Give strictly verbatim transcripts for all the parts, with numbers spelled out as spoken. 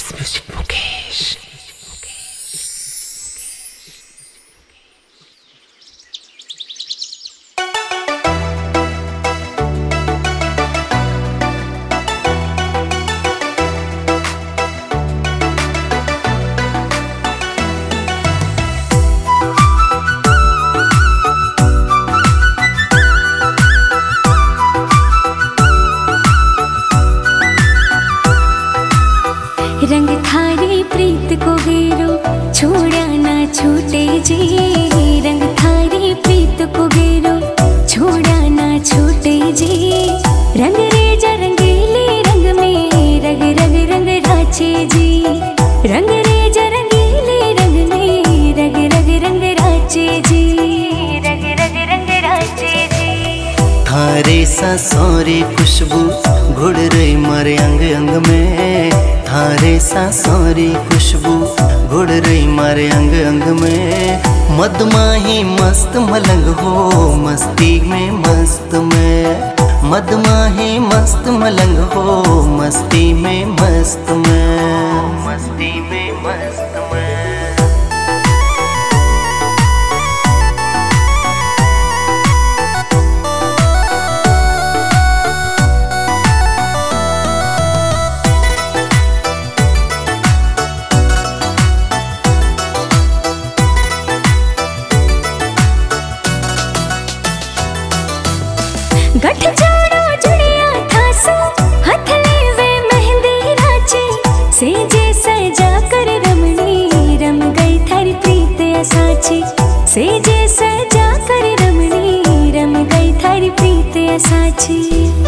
Music Mukesh. रंग थारी प्रीत को गेरो छोड़ा ना छूटे जी। रंग थारी प्रीत को गेरो छोड़ा ना छूटे जी। रंग रेजा रंगीले रंग में रग रग रंग राचे जी। रंग रेजा रंगीले रंग में रग रग रंग राचे जी। रग रग रंग राचे जी। थारे सा सौरी खुशबू घुड़ रही मारे अंग अंग में। थारे सा सौरी खुशबू घुड़ रही मारे अंग अंग में। मदमाही मस्त मलंग हो मस्ती में मस्त में। मदमाही मस्त मलंग हो मस्ती में मस्त में। मस्ती में मस्त में। गठ जोड़ो जुड़िया था सो हथ लेवे मेहंदी राचे। सेजे सजा कर रमणी रम गई थारी प्रीत साची। सेजे सजा कर रमणी रम गई थारी प्रीत साची।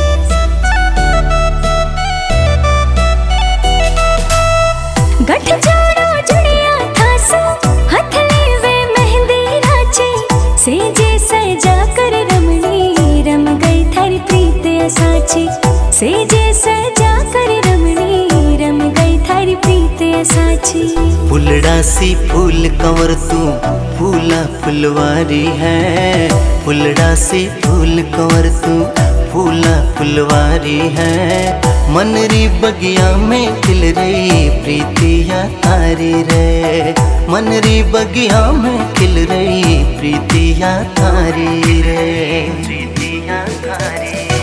गठ जोड़ो जुड़िया था सो हथ लेवे मेहंदी राचे। सेजे सजा कर रमणी रम गई थारी प्रीत साची। सेजे सजा कर रमणी रम गई थारी प्रीत साची। फुलड़ा सी फूल कंवर तू फूला फुलवारी है। फुलड़ा सी फूल कंवर तू फूला फुलवारी है। मनरी बगिया में खिल रही प्रीतिया तारी रे। मनरी बगिया में खिल रही प्रीतिया तारी रे। प्रीतिया तारी।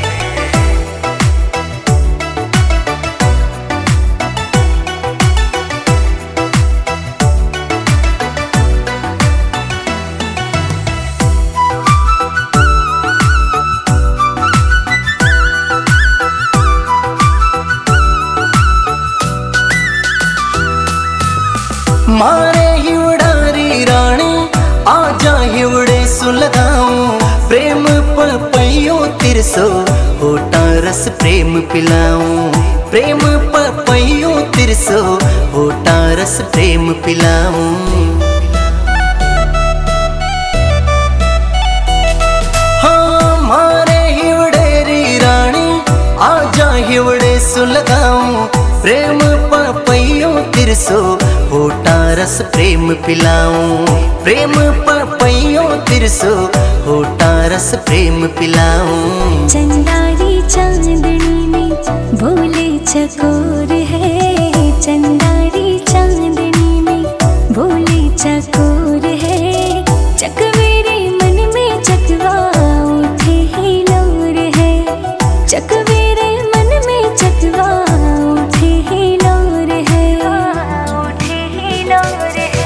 मारे हिवड़ारी रानी आजा हिवड़े सुलगाऊं। प्रेम पपैयो तिरसो होटा रस प्रेम पिलाऊं। प्रेम पपैयो तिरसो होटा रस प्रेम पिलाऊं। हाँ मारे हिवड़ेरी रानी आजा हिवड़े सुलगाऊं। प्रेम पपैयो तिरसो होटा रस प्रेम पिलाऊं। प्रेम पपैयो तिरसो होटा रस प्रेम पिलाऊं। चंदारी चांदनी में भोले चकोर है। चंदारी चांदनी में भोले चकोर है। चकवेरे मन में चकवा उठे ही लोर है। चकवेरे मन में चकवा उठे ही लोर है। उठे ही लोर है।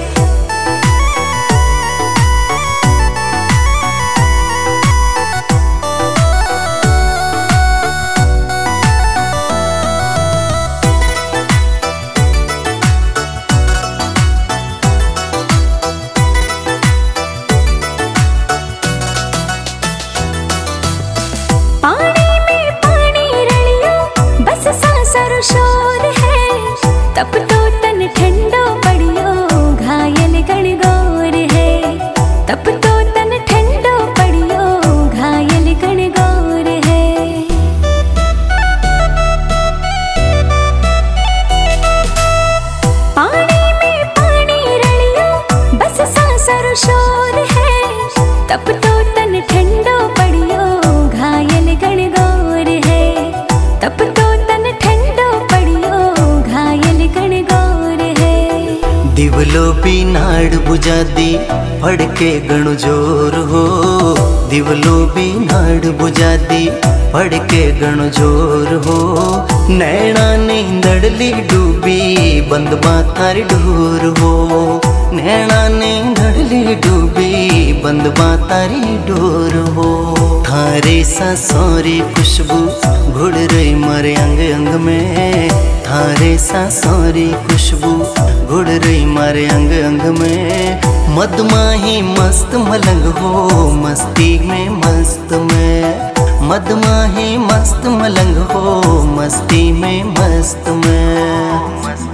पानी में पानी रलियो बस सांसर शोर है। तप तो तन ठंडो पड़ियो घायल गणगौर है। तप तो तन ठंडो पड़ियो घायल गणगौर है। पानी में पानी रलियो बस सांसर शोर है। तप तो तन ठंडो पड़ियो घायल गणगौर है। तप तो तन ठंडो पड़ियो घायल गण दिवलो भी नाड़ बुझा दी फड़के गणु जोर हो। दिवलो भी नाड़ बुझा दी फड़के गणु जोर हो। नैना नींदड़ली डूबी बंद बातारी डोर हो। नैना नींदड़ली डूबी बंद बातारी डोर हो। थारे सा सौरी खुशबू घुड़ रही मारे अंग अंग में। थारे सा सौरी खुशबू घुड़ रही मारे अंग अंग में। मदमाही मस्त मलंग हो मस्ती में मस्त में। मदमाही मस्त मलंग हो मस्ती में मस्त में।